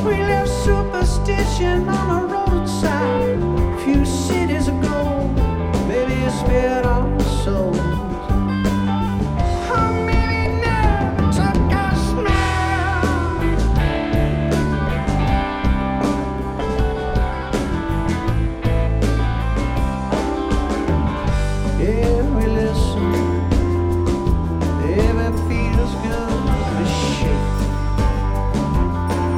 we left superstition on the roadside a few cities ago. Maybe it's better